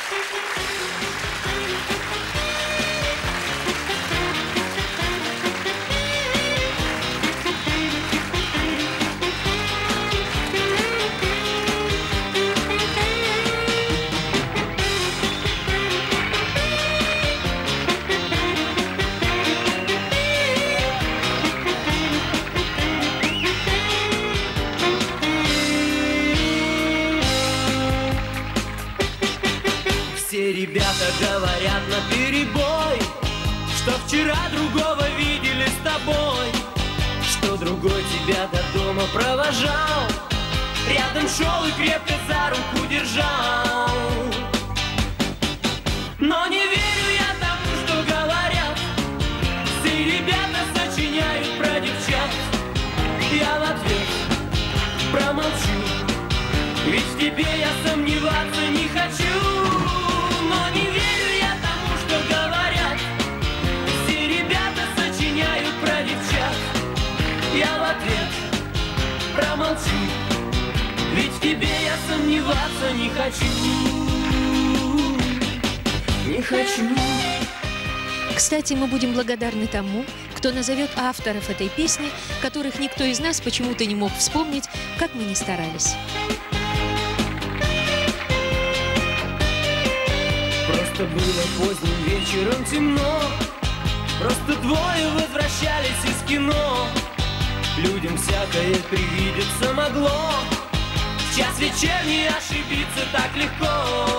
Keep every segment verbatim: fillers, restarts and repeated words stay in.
Все ребята говорят наперебой, что вчера другого видели с тобой, что другой тебя до дома провожал, рядом шел и крепко за руку держал. Но не верю я тому, что говорят, все ребята сочиняют про девчат. Я в ответ промолчу, ведь в тебе я сомневаться не хочу. Но не верю я тому, что говорят, все ребята сочиняют про девчат. Я в ответ промолчу, ведь в тебе я сомневаться не хочу. Не хочу. Кстати, мы будем благодарны тому, кто назовет авторов этой песни, которых никто из нас почему-то не мог вспомнить, как мы ни старались. Просто было поздним вечером темно, просто двое возвращались из кино. Людям всякое привидеться могло, в час вечерний ошибиться так легко.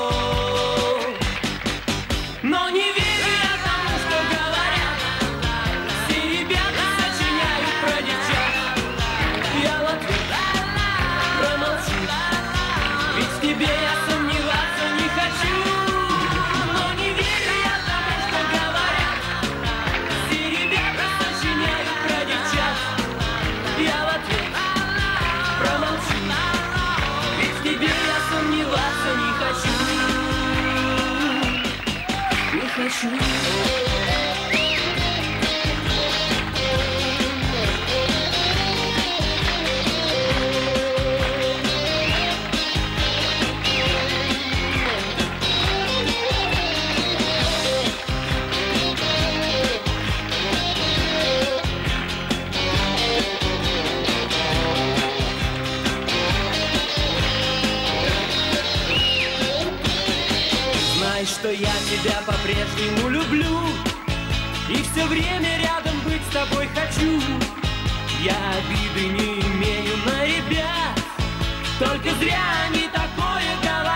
Но не верю я тому, что говорят, все ребята сочиняют про девчат. Я в ответ промолчу, ведь в тебе я сомневаться не хочу. Но не верю я тому, что говорят, все ребята сочиняют про девчат. Я в ответ промолчу, ведь в тебе я сомневаться не хочу. Не хочу. Знай, что я тебя по-прежнему люблю, и все время рядом быть с тобой хочу. Я обиды не имею на ребят, только зря они такое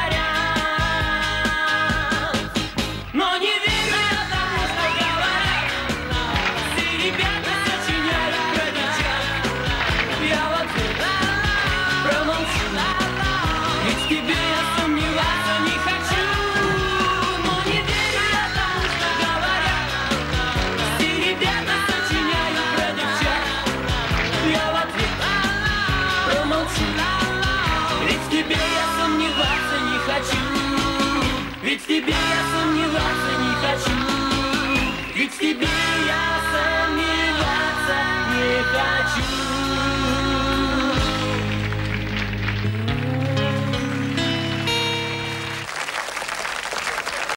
говорят. Но не верю я тому, что говорят, все ребята сочиняют про девчат. Я в ответ промолчу, ведь в тебе я сомневаться не хочу. Но не верю я тому, что говорят, все ребята сочиняют про девчат. Я в ответ промолчу, ведь в тебе я сомневаться не хочу. Ведь в тебе я сомневаться не хочу. Ведь в тебе я сомневаться не хочу.